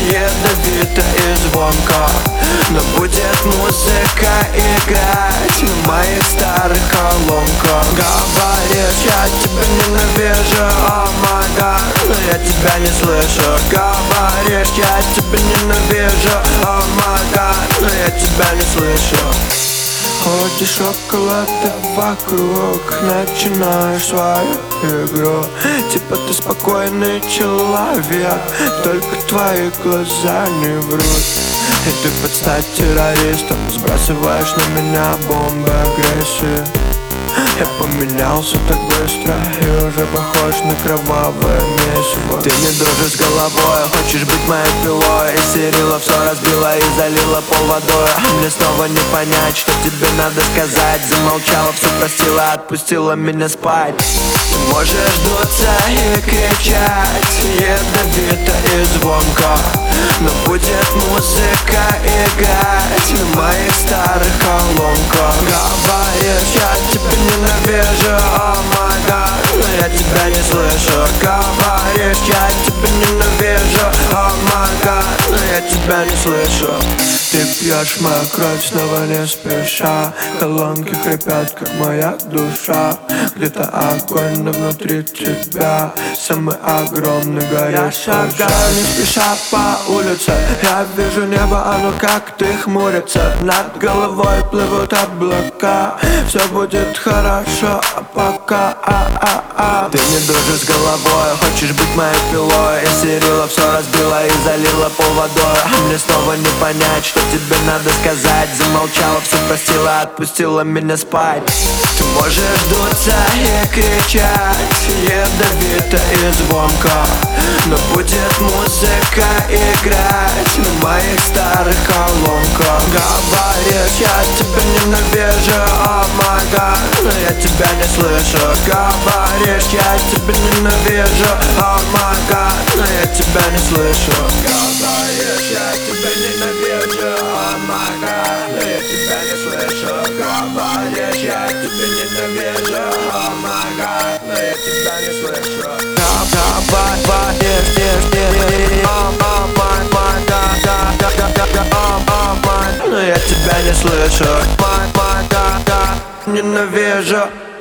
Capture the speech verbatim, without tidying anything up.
ядовито и звонко. Но будет музыка играть на моих старых колонках. Говоришь, я тебя ненавижу, о май гад, но я тебя не слышу. Говоришь, я тебя ненавижу, о май гад, но я тебя не слышу. Ходишь около да вокруг, начинаешь свою игру. Типа ты спокойный человек, только твои глаза не врут. И ты под стать террористом сбрасываешь на меня бомбы агрессии. Я поменялся так быстро и уже похож на кровавое месиво. Ты не дружишь с головой, хочешь быть моей пилой. И Сирила все разбила и залила пол водой. Мне снова не понять, что тебе надо сказать. Замолчала, все простила, отпустила меня спать. Ты можешь дуться и кричать ядовито и звонко, но будет музыка играть на моих старых колонках. Говоришь, я тебя ненавижу, о май гад, но я тебя не слышу. Говоришь, я тебя ненавижу, о май гад, но я тебя не слышу. Ты пьешь мою кровь снова не спеша. Колонки хрипят, как моя душа. Где-то огонь, но внутри тебя самый огромный горящий. Я шагаю не спеша по улице. Я вижу небо, оно как ты хмурится. Над головой плывут облака. Все будет хорошо, а пока а-а-а. Ты не дружишь с головой, хочешь быть моей пилой. И Сирила все разбила и залила пол водой. Мне снова не понять, что тебе надо сказать. Замолчала, все простила, отпустила меня спать. Ты можешь дуться и кричать ядовито и звонко, но будет музыка играть на моих старых колонках. Говоришь, я тебя ненавижу, о май гад, но я тебя не слышу. Говоришь, я тебя ненавижу, о май гад, но я тебя не слышу. Говоришь, я тебя ненавижу, о май гад, но я тебя не слышу. Говоришь, я тебя ненавижу, о май гад, но я тебя не слышу. Но я тебя не слышу. Ненавижу.